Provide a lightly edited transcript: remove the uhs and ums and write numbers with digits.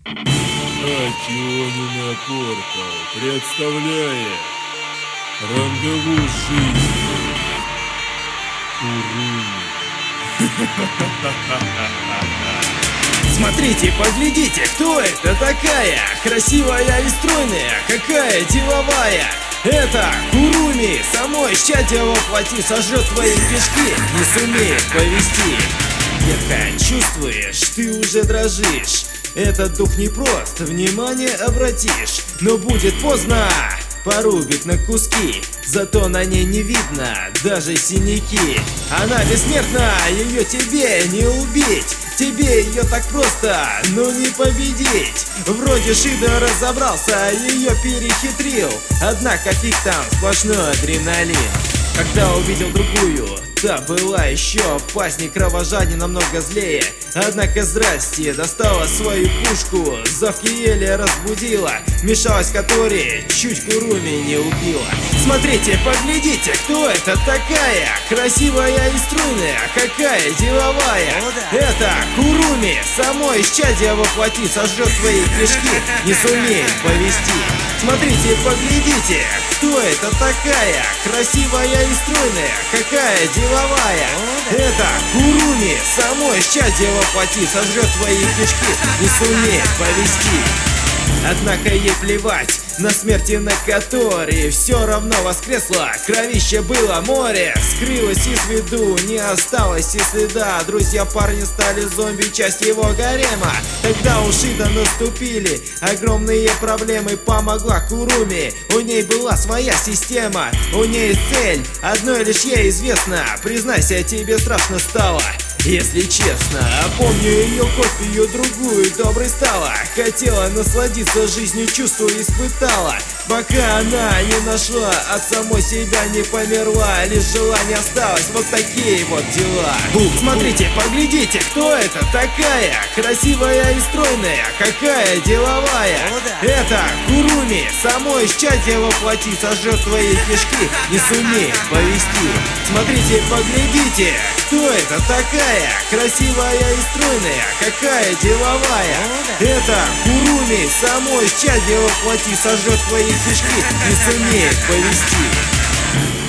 Акионина Портал представляет рандеву с жизнью Куруми. Смотрите, поглядите, кто это такая? Красивая и стройная, какая деловая. Это Куруми, само исчадие воплоти сожжет твои кишки, не сумеет повести. Детка, чувствуешь, ты уже дрожишь. Этот дух непрост, внимание обратишь, но будет поздно. Порубит на куски, зато на ней не видно даже синяки. Она бессмертна, ее тебе не убить. Тебе ее так просто, но не победить. Вроде Шида разобрался, ее перехитрил. Однако фиг там, сплошной адреналин. Когда увидел другую, та была еще опасней, кровожадней, намного злее. Однако здрасте, достала свою пушку, завки еле разбудила, вмешалась которой чуть Куруми не убила. Смотрите, поглядите, кто это такая? Красивая и стройная, какая деловая. Это Куруми, само исчадие воплоти сожжет свои кишки, не сумеет повести. Смотрите, поглядите, кто это такая? Красивая и стройная, какая деловая. Это Куруми, само исчадие воплоти сожжет твои кишки, не сумеет повести. Однако ей плевать на смерти, на которой все равно воскресла. Кровище было море, скрылось из виду, не осталось и следа. Друзья парни стали зомби, часть его гарема. Тогда у Шида наступили огромные проблемы. Помогла Куруми, у ней была своя система, у ней цель, одной лишь ей известно. Признайся, тебе страшно стало, если честно. А помню ее копию, другую доброй стала. Хотела насладиться жизнью, чувство испытала, пока она не нашла, от самой себя не померла. Лишь желание осталось, вот такие вот дела. Смотрите, поглядите, кто это такая? Красивая и стройная, какая деловая. Это Куруми, само исчадие воплоти сожжет твои кишки, не сумеет повести. Смотрите, поглядите, кто это такая? Красивая и стройная, какая деловая. Это Куруми, само исчадие воплоти сожжет твои кишки, не сумеет повести.